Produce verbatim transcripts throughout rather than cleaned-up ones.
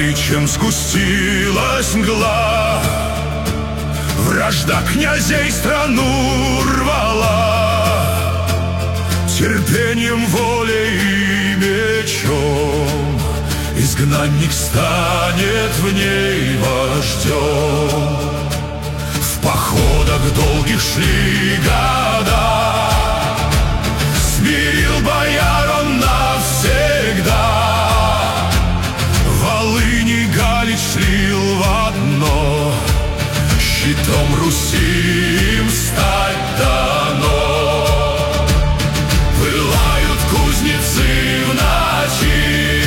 чем сгустилась мгла. Вражда князей страну рвала, терпением, волей и мечом изгнанник станет в ней вождем. В походах долгих шли года, смирил бояр он навсегда. Волынь и Галич слил в одно, щитом Руси им стать дано. Пылают кузнецы в ночи,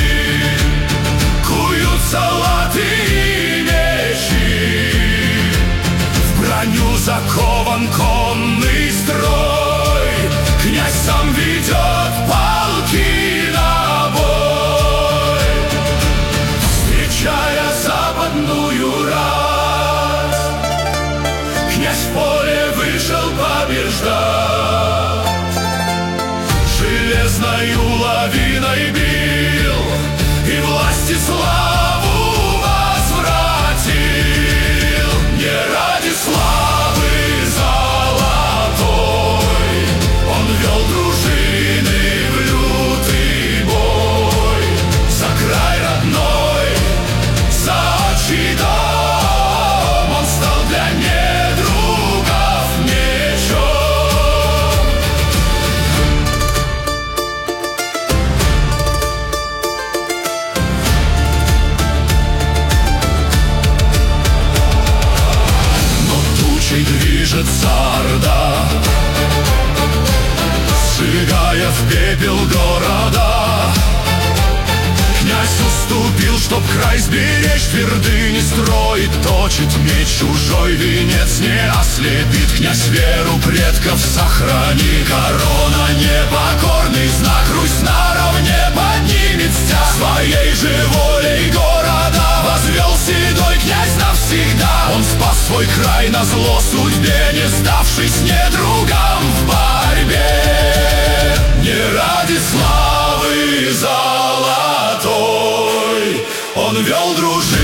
куют салаты и мечи. В броню закован конный строй, князь сам ведет полки на бой. Встречая западную рать, князь в поле вышел побеждать. Железною лавиной бил и власти славу возвратил. Не ради славы золотой он вел дружины в лютый бой. За край родной, за отчий дом он стал для недругов мечом. Но тучей движется орда, сжигая в пепел города. Князь уступил, чтоб край сберечь, твердыни строит, точит меч чужой, венец не ослепит. Князь веру предков сохрани, корона непокорный знак, Русь наравне поднимет стяг. Своей же волей города возвел седой князь навсегда. Он спас свой край назло судьбе, не сдавшись недругам в борьбе. Не ради славы золотой он вел дружину